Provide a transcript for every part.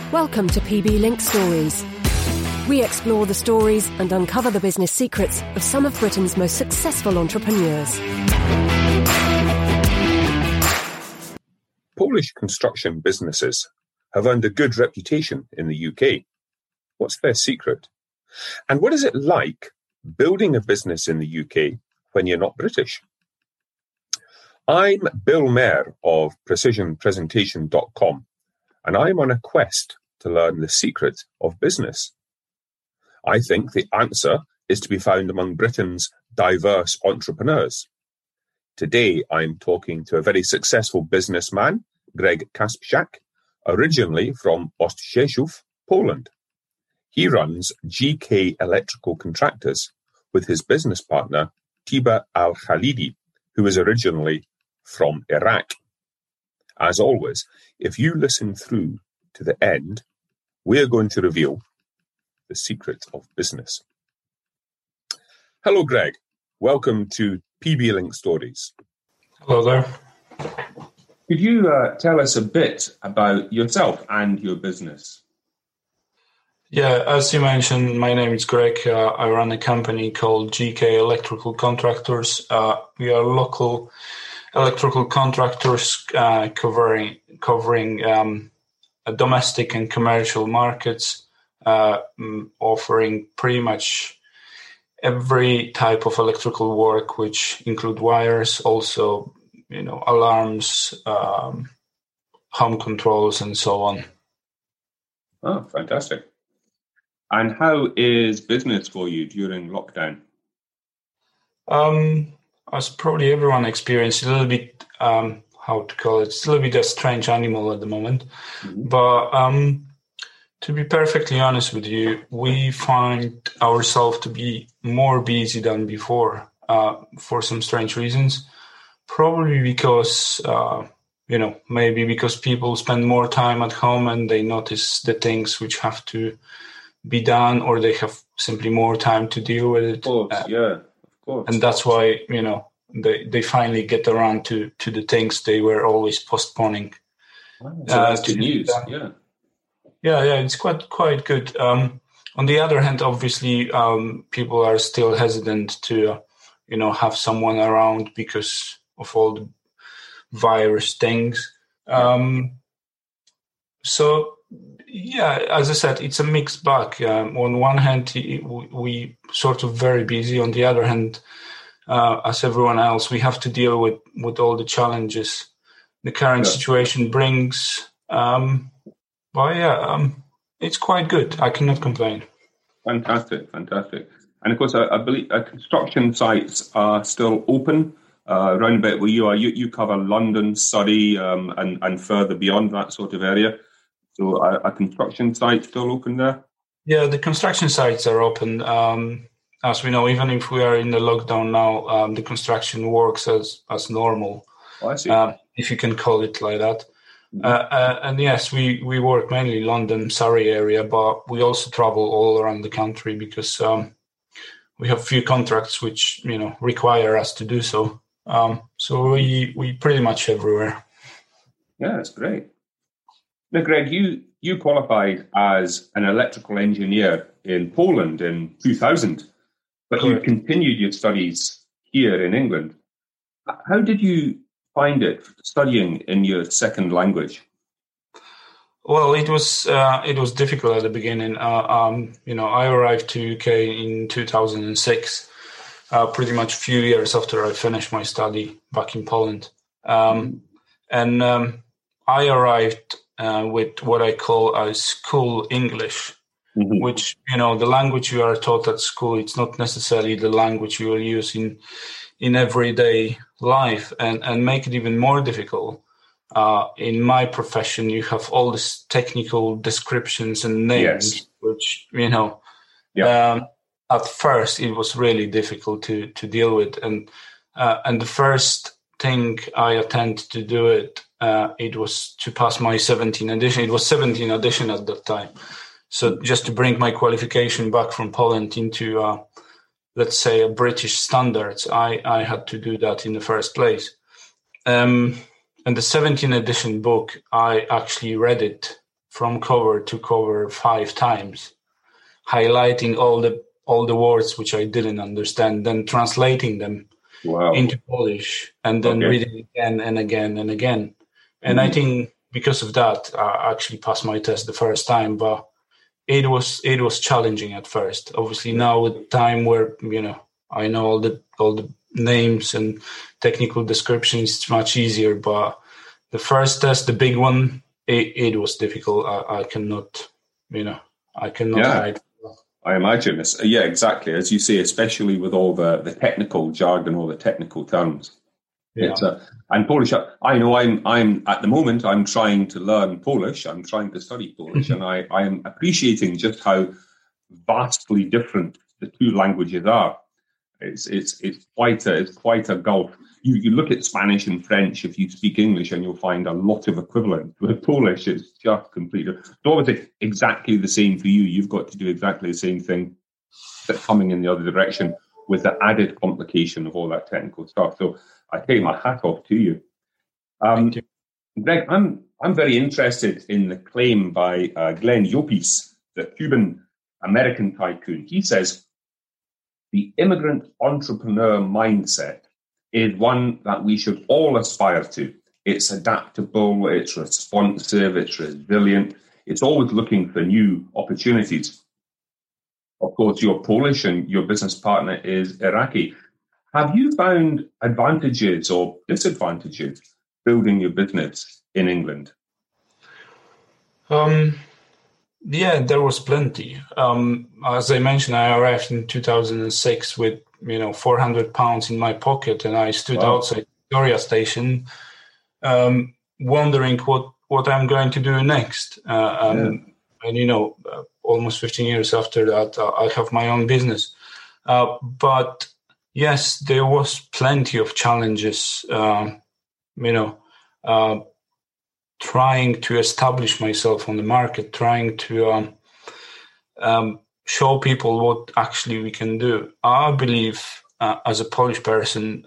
Welcome to PB Link Stories. We explore the stories and uncover the business secrets of some of Britain's most successful entrepreneurs. Polish construction businesses have earned a good reputation in the UK. What's their secret? And what is it like building a business in the UK when you're not British? I'm Bill Mayer of PrecisionPresentation.com, and I'm on a quest to learn the secret of business. I think the answer is to be found among Britain's diverse entrepreneurs. Today, I'm talking to a very successful businessman, Greg Kasprzak, originally from Ostrzeszów, Poland. He runs GK Electrical Contractors with his business partner, Tiba Al-Khalidi, who is originally from Iraq. As always, if you listen through to the end, we're going to reveal the secret of business. Hello, Greg. Welcome to PB Link Stories. Hello there. Could you tell us a bit about yourself and your business? Yeah, as you mentioned, my name is Greg. I run a company called GK Electrical Contractors. We are local electrical contractors covering domestic and commercial markets, offering pretty much every type of electrical work, which include wires, also, alarms, home controls, and so on. Oh, fantastic. And how is business for you during lockdown? As probably everyone experienced, a little bit, it's a little bit a strange animal at the moment. Mm-hmm. But to be perfectly honest with you, we find ourselves to be more busy than before for some strange reasons. Probably because, maybe because people spend more time at home and they notice the things which have to be done, or they have simply more time to deal with it. Of course, of course. And that's why, they finally get around to the things they were always postponing. Wow. So that's good news, yeah. Yeah, it's quite good. On the other hand, obviously, people are still hesitant to, have someone around because of all the virus things. So, yeah, as I said, it's a mixed bag. On one hand, we sort of very busy. On the other hand, as everyone else, we have to deal with all the challenges the current situation brings. It's quite good. I cannot complain. Fantastic. And of course, I believe construction sites are still open around about where you are. You cover London, Surrey, and further beyond that sort of area. So are construction sites still open there? Yeah, the construction sites are open. As we know, even if we are in the lockdown now, the construction works as normal. Oh, I see. If you can call it like that. And yes, we work mainly London, Surrey area, but we also travel all around the country because we have few contracts which require us to do so. So we pretty much everywhere. Yeah, that's great. Now, Greg, you qualified as an electrical engineer in Poland in 2000, but you continued your studies here in England. How did you find it studying in your second language? Well, it was difficult at the beginning. I arrived to UK in 2006, pretty much a few years after I finished my study back in Poland, and I arrived with what I call a school English, which the language you are taught at school. It's not necessarily the language you will use in everyday life, and make it even more difficult. In my profession, you have all these technical descriptions and names, which, at first it was really difficult to deal with. And the first thing I attempted to do it was to pass my 17th edition. It was 17th edition at that time. So just to bring my qualification back from Poland into let's say, a British standards, I had to do that in the first place. And the 17th edition book, I actually read it from cover to cover 5 times, highlighting all the words which I didn't understand, then translating them into Polish, and then reading again and again and again. And I think because of that, I actually passed my test the first time, but it was challenging at first. Obviously now with time where, I know all the names and technical descriptions, it's much easier, but the first test, the big one, it was difficult. I cannot hide. I imagine. Exactly. As you say, especially with all the technical jargon, all the technical terms. Yeah. And Polish, I know I'm at the moment, I'm trying to learn Polish. I'm trying to study Polish, and I am appreciating just how vastly different the two languages are. It's quite a gulf. You look at Spanish and French, if you speak English, and you'll find a lot of equivalent. With Polish, it's just completely. So obviously, exactly the same for you. You've got to do exactly the same thing, but coming in the other direction with the added complication of all that technical stuff. So I take my hat off to you. Thank you. Greg, I'm very interested in the claim by Glenn Llopis, the Cuban-American tycoon. He says, the immigrant entrepreneur mindset is one that we should all aspire to. It's adaptable, it's responsive, it's resilient. It's always looking for new opportunities. Of course, you're Polish and your business partner is Iraqi. Have you found advantages or disadvantages building your business in England? Yeah, there was plenty. As I mentioned, I arrived in 2006 with 400 pounds in my pocket, and I stood outside Victoria Station, wondering what I'm going to do next. And almost 15 years after that, I have my own business. But yes, there was plenty of challenges. Trying to establish myself on the market, trying to show people what actually we can do. I believe, as a Polish person,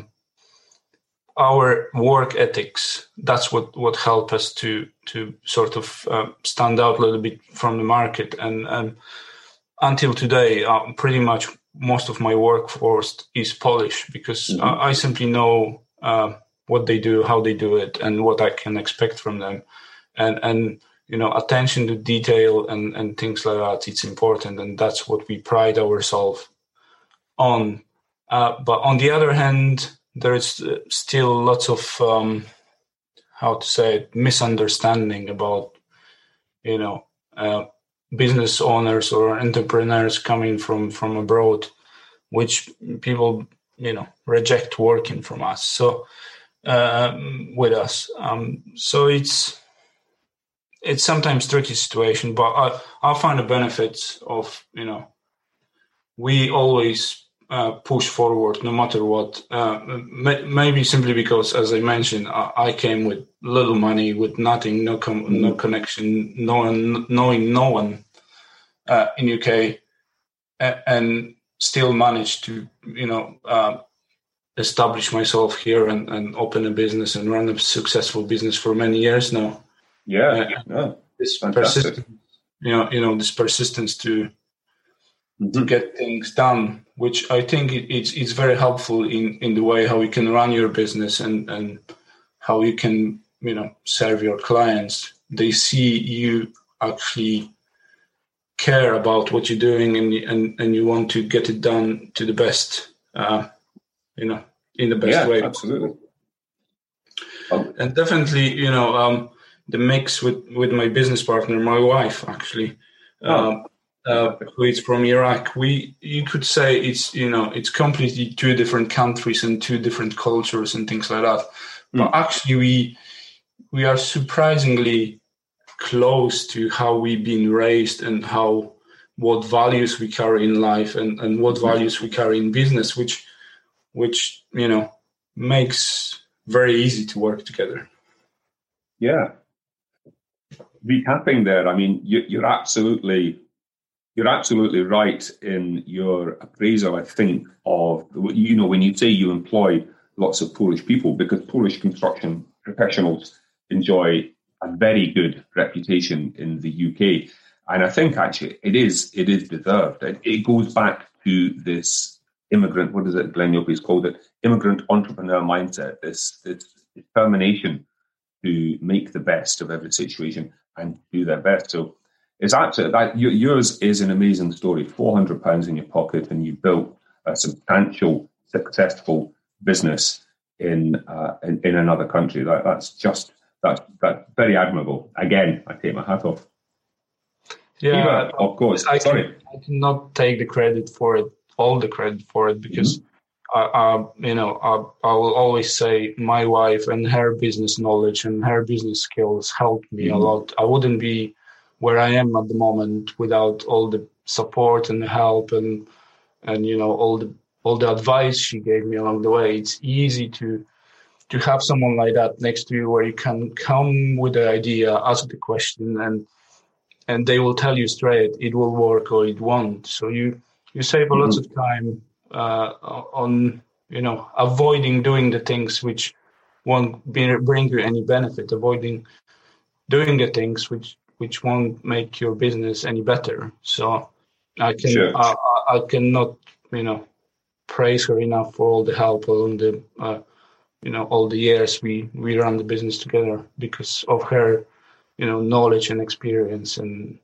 our work ethics, that's what helped us to sort of stand out a little bit from the market. And until today, pretty much most of my workforce is Polish, because I simply know what they do, how they do it, and what I can expect from them. And attention to detail and things like that, it's important, and that's what we pride ourselves on. But on the other hand, there is still lots of, misunderstanding about, business owners or entrepreneurs coming from abroad, which people, reject working from us. So, with us. So it's sometimes tricky situation, but I find the benefits of, we always push forward no matter what. Maybe simply because, as I mentioned, I came with little money, with nothing, no connection, knowing no one in UK, and still managed to, establish myself here and open a business and run a successful business for many years now. This persistence, this persistence to get things done, which I think it's very helpful in the way how you can run your business and how you can, serve your clients. They see you actually care about what you're doing and you want to get it done to the best, in the best way. Absolutely. And definitely, the mix with my business partner, my wife, actually, who is from Iraq. You could say it's completely two different countries and two different cultures and things like that. But actually, we are surprisingly close to how we've been raised and what values we carry in life and what values we carry in business, which makes very easy to work together. Yeah. Recapping there, I mean, you're absolutely right in your appraisal, I think, of, when you say you employ lots of Polish people, because Polish construction professionals enjoy a very good reputation in the UK. And I think actually it is deserved. It goes back to this immigrant, what is it, Glenn Yopi's called it, immigrant entrepreneur mindset, this determination to make the best of every situation and do their best. So it's absolutely that yours is an amazing story. £400 in your pocket, and you built a substantial, successful business in another country. That's very admirable. Again, I take my hat off. Yeah, Eva, of course. I cannot take all the credit for it, because I will always say my wife and her business knowledge and her business skills helped me a lot. I wouldn't be where I am at the moment without all the support and the help and all the advice she gave me along the way. It's easy to have someone like that next to you, where you can come with the idea, ask the question, and they will tell you straight it will work or it won't. So you save a lot of time on avoiding doing the things which won't bring you any benefit, avoiding doing the things which won't make your business any better. So I cannot praise her enough for all the help along the all the years we run the business together, because of her knowledge and experience and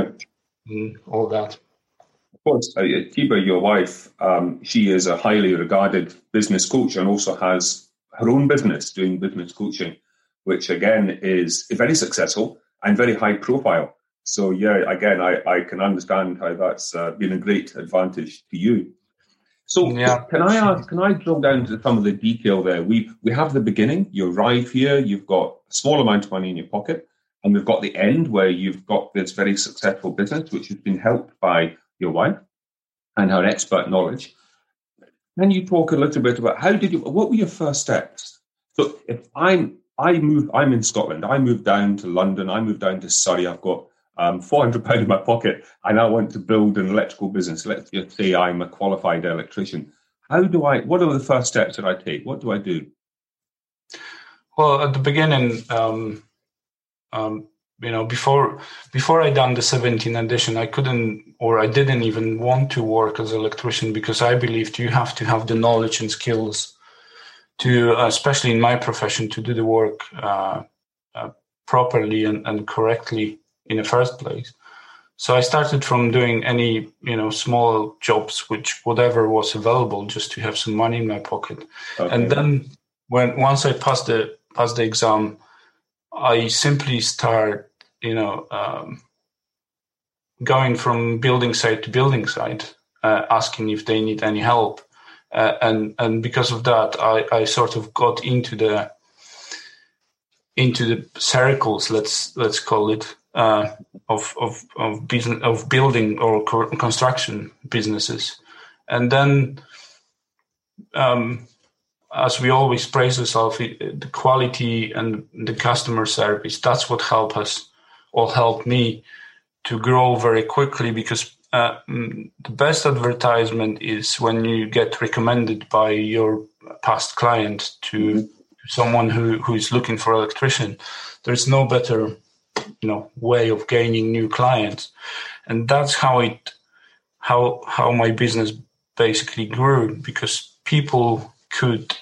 all that. Of course, Tiba, your wife, she is a highly regarded business coach and also has her own business doing business coaching, which again is very successful and very high profile. So yeah, again, I can understand how that's been a great advantage to you. So can I drill down to some of the detail there? We have the beginning. You arrive here, you've got a small amount of money in your pocket, and we've got the end where you've got this very successful business, which has been helped by your wife and her expert knowledge. Can you talk a little bit about what were your first steps? So if I'm in Scotland, I moved down to London, I moved down to Surrey, I've got £400 in my pocket, and I want to build an electrical business. Let's just say I'm a qualified electrician. What are the first steps that I take? What do I do? Well, at the beginning, before I done the 17th edition, I didn't even want to work as an electrician, because I believed you have to have the knowledge and skills to, especially in my profession, to do the work properly and correctly in the first place. So I started from doing any, small jobs, whatever was available, just to have some money in my pocket. Okay. And then once I passed the exam, I simply start, going from building site to building site, asking if they need any help. And because of that, I sort of got into the circles, let's call it, of business, of building or construction businesses. And then, as we always praise ourselves, the quality and the customer service, that's what helped me to grow very quickly, because the best advertisement is when you get recommended by your past client to someone who is looking for an electrician. There's no better way of gaining new clients. And that's how my business basically grew, because people could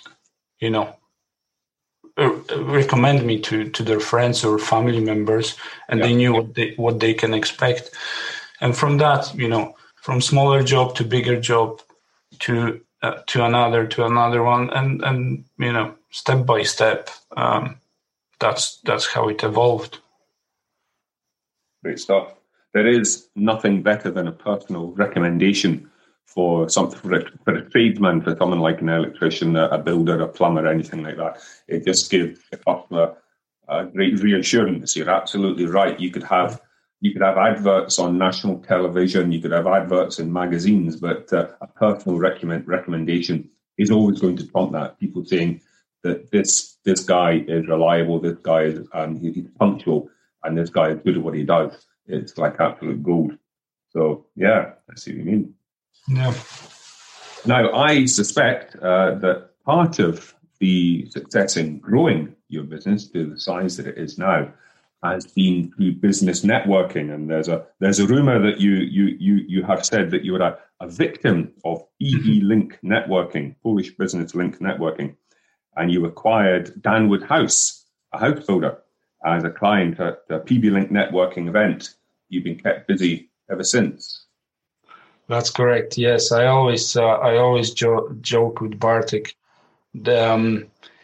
recommend me to their friends or family members, and they knew what they can expect. And from that, from smaller job to bigger job to another one, and step by step, that's how it evolved. Great stuff. There is nothing better than a personal recommendation for a tradesman, for someone like an electrician, a builder, a plumber, anything like that. It just gives the customer a great reassurance. You're absolutely right. You could have adverts on national television, you could have adverts in magazines, but a personal recommendation is always going to trump that. People saying that this guy is reliable, this guy is he's punctual, and this guy is good at what he does. It's like absolute gold. So yeah, I see what you mean. Yeah. Now, I suspect that part of the success in growing your business to the size that it is now has been through business networking, and there's a rumor that you have said that you were a victim of PB Link networking, Polish Business Link networking, and you acquired Danwood House, a house builder, as a client at the PB Link networking event. You've been kept busy ever since. That's correct. Yes, I always joke with Bartek that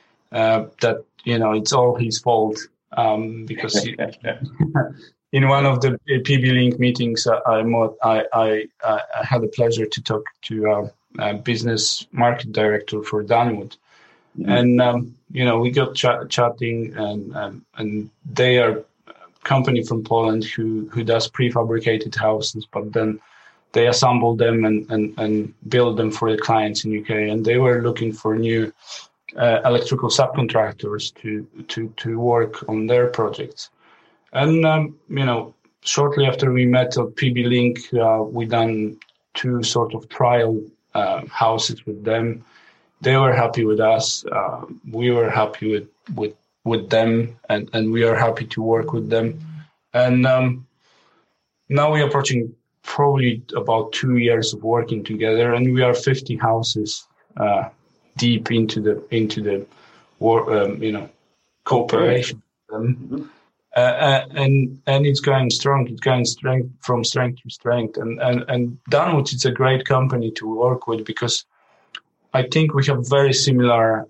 it's all his fault because in one of the PB Link meetings I had the pleasure to talk to a business market director for Danwood, and we got chatting, and they are a company from Poland who does prefabricated houses, but then they assemble them and build them for the clients in UK, and they were looking for new electrical subcontractors to work on their projects. And shortly after we met at PB Link, we done 2 sort of trial houses with them. They were happy with us. We were happy with them, and we are happy to work with them. And now we're approaching probably about 2 years of working together, and we are 50 houses deep into the cooperation. And it's going strong. It's going from strength to strength. And Danwood is a great company to work with because I think we have very similar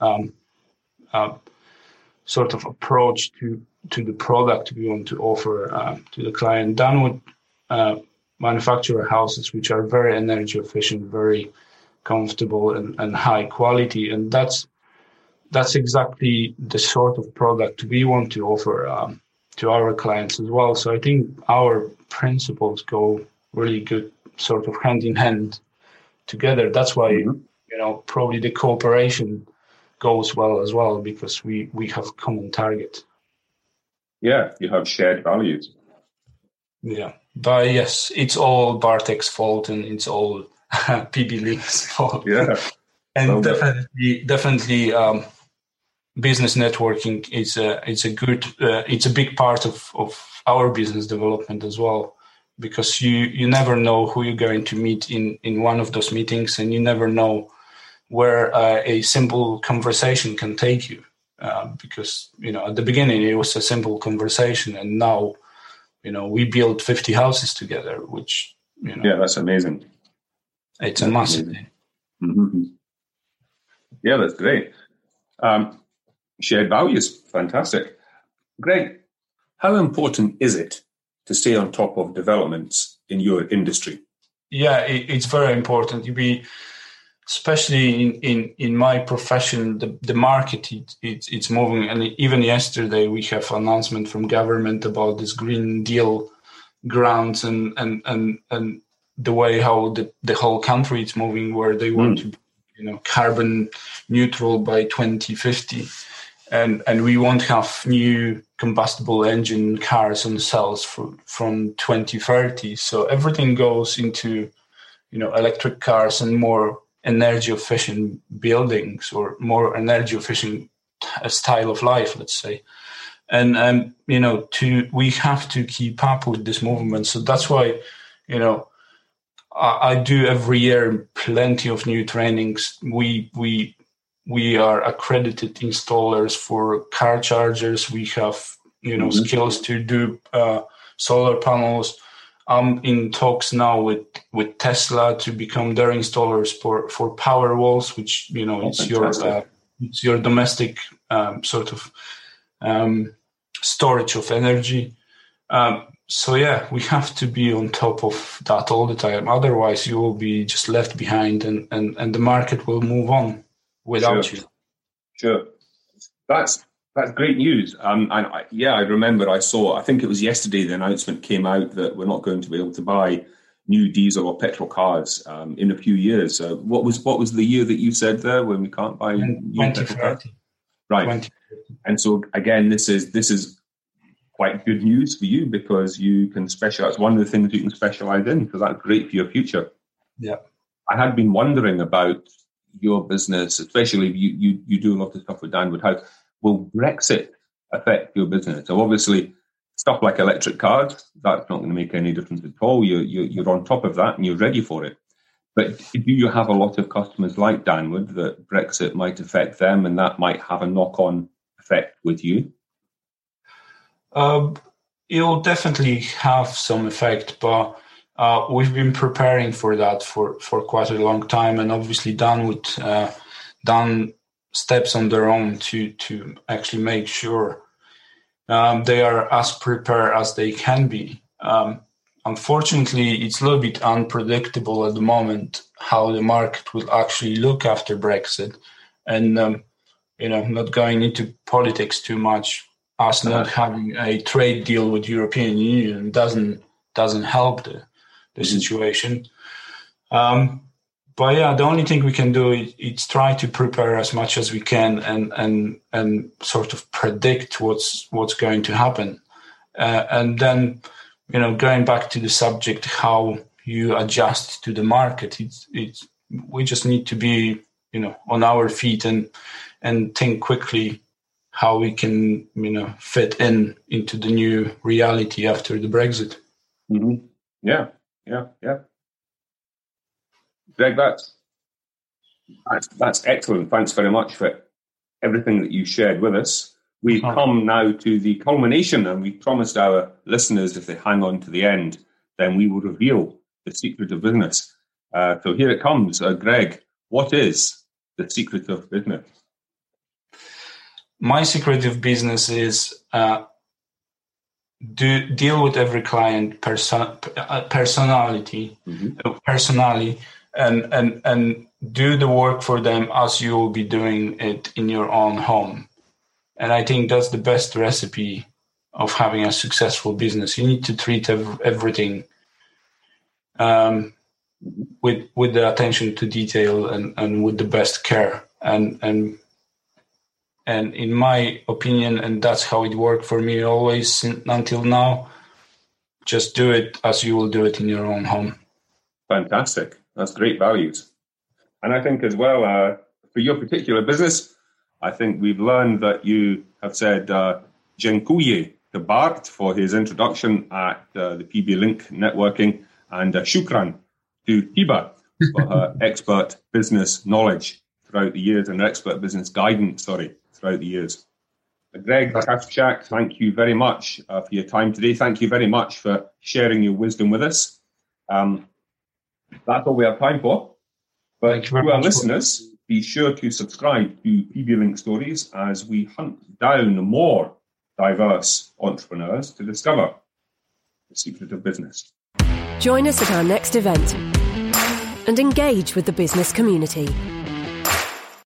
sort of approach to the product we want to offer to the client. Danwood manufacture houses which are very energy efficient, very comfortable and high quality, and that's exactly the sort of product we want to offer to our clients as well. So I think our principles go really good, sort of hand in hand together. That's why probably the cooperation goes well as well, because we have common target. Yeah, you have shared values. Yeah, but yes, it's all Bartek's fault and it's all PB Link's fault. Yeah, and definitely, business networking is it's a big part of our business development as well, because you never know who you're going to meet in one of those meetings, and you never know where a simple conversation can take you. Because at the beginning it was a simple conversation, and now we built 50 houses together, which yeah, that's amazing. It's a massive thing. Mm-hmm. Yeah, that's great. Shared values, fantastic. Greg, how important is it to stay on top of developments in your industry? Yeah, it's very important. Especially in my profession, the market it's moving, and even yesterday we have announcement from government about this Green Deal grants and the way how the whole country is moving, where they want to carbon neutral by 2050, and we won't have new combustible engine cars on sales from 2030. So everything goes into electric cars and more energy efficient buildings, or more energy efficient style of life, let's say. And we have to keep up with this movement. So that's why I do every year plenty of new trainings. We are accredited installers for car chargers. We have skills to do solar panels. I'm in talks now with Tesla to become their installers for power walls, which it's your domestic sort of storage of energy. So yeah, we have to be on top of that all the time. Otherwise, you will be just left behind, and the market will move on without you. Sure, that's great news. I remember I think it was yesterday, the announcement came out that we're not going to be able to buy new diesel or petrol cars in a few years. What was the year that you said there when we can't buy new petrol cars? Right. 2030. And so again, this is quite good news for you, because you can specialize. One of the things you can specialize in, so that's great for your future. Yeah. I had been wondering about your business, especially you do a lot of stuff with Danwood House. Will Brexit affect your business? So obviously, Stuff like electric cars, that's not going to make any difference at all. You're on top of that and you're ready for it. But do you have a lot of customers like Danwood that Brexit might affect them and that might have a knock-on effect with you? It'll definitely have some effect, but we've been preparing for that for quite a long time, and obviously Danwood done steps on their own to actually make sure they are as prepared as they can be. Unfortunately, it's a little bit unpredictable at the moment how the market will actually look after Brexit, and not going into politics too much. Us not having a trade deal with European Union doesn't help the situation. But yeah, the only thing we can do is try to prepare as much as we can and sort of predict what's going to happen. And then, going back to the subject, how you adjust to the market, we just need to be, on our feet and think quickly how we can, fit into the new reality after the Brexit. Mm-hmm. Yeah. Greg, that's excellent. Thanks very much for everything that you shared with us. We've come now to the culmination, and we promised our listeners if they hang on to the end, then we will reveal the secret of business. So here it comes. Greg, what is the secret of business? My secret of business is deal with every client personally, and do the work for them as you will be doing it in your own home. And I think that's the best recipe of having a successful business. You need to treat everything with the attention to detail and with the best care. And in my opinion, and that's how it worked for me always until now, just do it as you will do it in your own home. Fantastic. That's great values. And I think as well, for your particular business, I think we've learned that you have said dziękuję to Bart for his introduction at the PB Link networking, and shukran to Tiba for her expert business knowledge throughout the years and her expert business guidance, throughout the years. Greg Kafchak, thank you very much for your time today. Thank you very much for sharing your wisdom with us. That's all we have time for. But to our listeners, be sure to subscribe to PB Link Stories as we hunt down more diverse entrepreneurs to discover the secret of business. Join us at our next event and engage with the business community.